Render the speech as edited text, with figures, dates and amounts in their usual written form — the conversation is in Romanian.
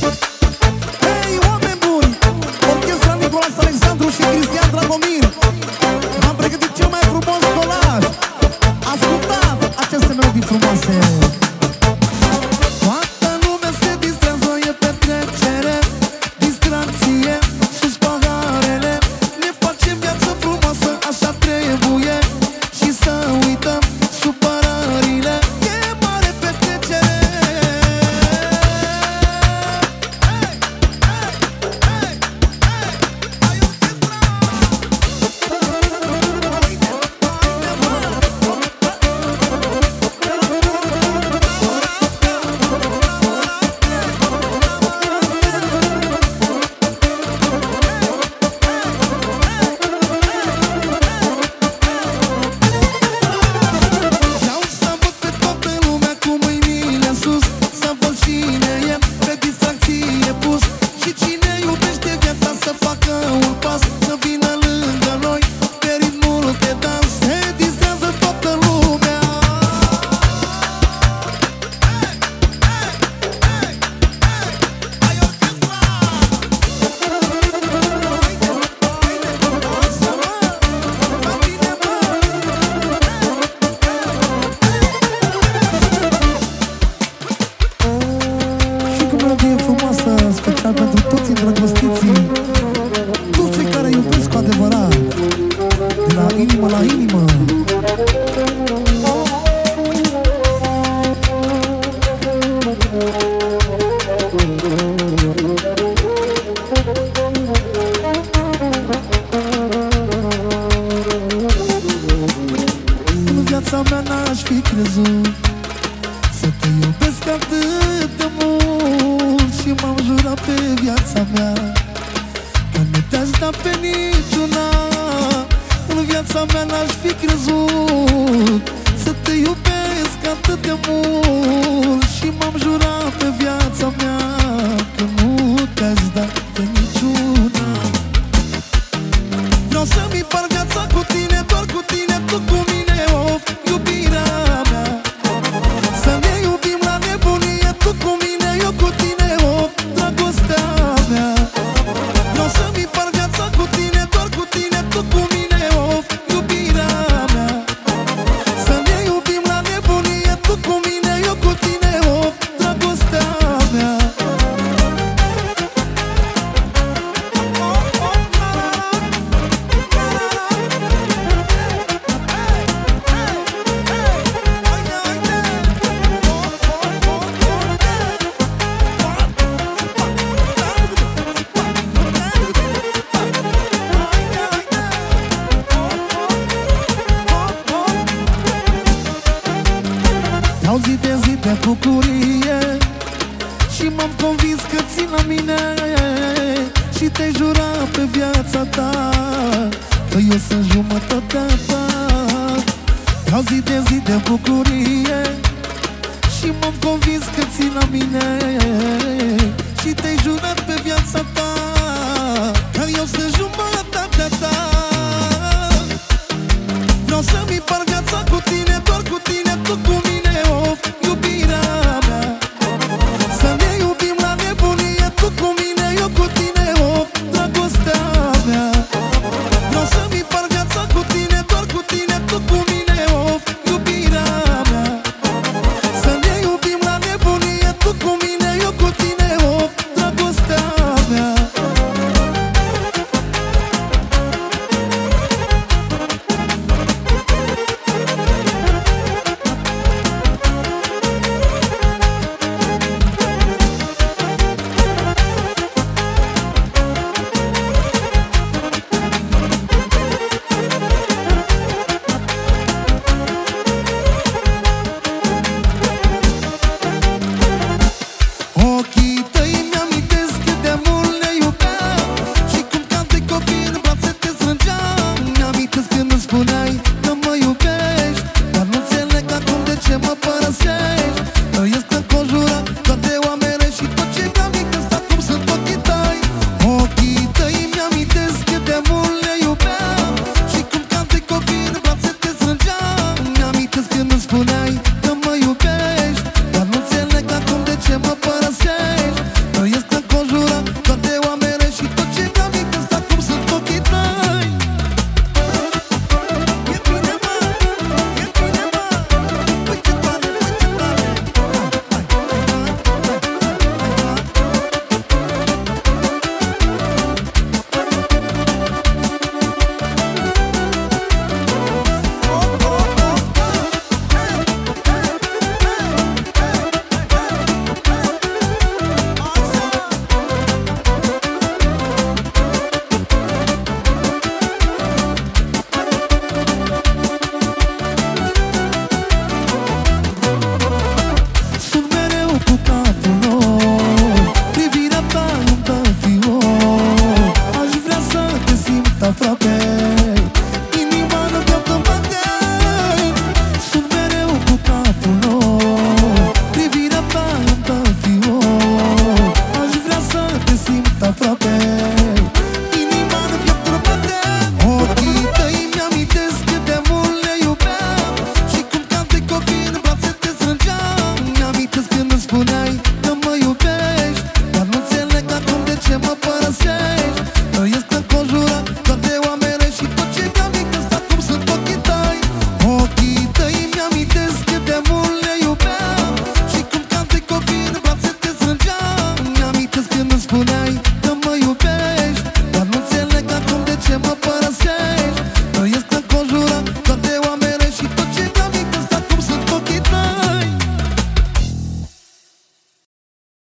Hei, oameni buni! Orchestra Nicolae Alexandru și Cristian Dragomir, v-am pregătit cel mai frumos colaj. Ascultați aceste melodii frumoase. Toată lumea se distrează, e petrecere, distracție și-și paharele. Ne facem viață frumoasă, așa trebuie, și să uităm supărările. E mare petrecere. Vreau să văd pe toată lumea cu mâinile sus, să văd cine e pe distracție pus și cine iubește viața să facă un pas, să vină lângă noi pe ritmul de dans. Se distrează toată lumea. Hai orchestra! Și cu melodie frumoasă, special pentru toți îndrăgostiții, toți cei care iubesc cu adevărat, de la inimă la inimă. În viața mea n-aș fi crezut să te iubesc atât de mult și m-am jurat pe viața mea că nu te-aș da pe niciuna. În viața mea n-aș fi crezut să te iubesc atât de mult și m-am jurat pe viața mea că nu te-aș da pe niciuna. Vreau să-mi par viața cu tine, doar cu tine, tu cu mine, of, iubirea mea. Să ne iubim la nebunie, tu cu mine, eu cu tine, of, dragostea mea. Vreau să-mi par viața cu tine, doar cu tine, tu cu mine, of, iubirea mea. Să ne iubim la nebunie, tu cu mine, eu cu tine, of, dragostea mea. Iau zi de zi de bucurie și m-am convins că ții la mine și te-ai jurat pe viața ta că eu sunt jumătatea ta. Iau zi de zi de bucurie și m-am convins că ții la mine și te-ai jurat pe viața ta că eu sunt jumătatea